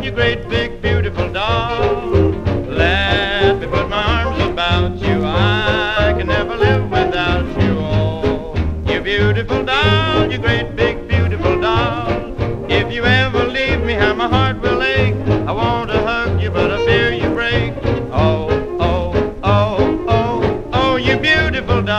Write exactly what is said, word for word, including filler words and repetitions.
you great big beautiful doll. Let me put my arms about you. I can never live without you. Oh, you beautiful doll, you great big beautiful doll. If you ever leave me, how my heart will ache.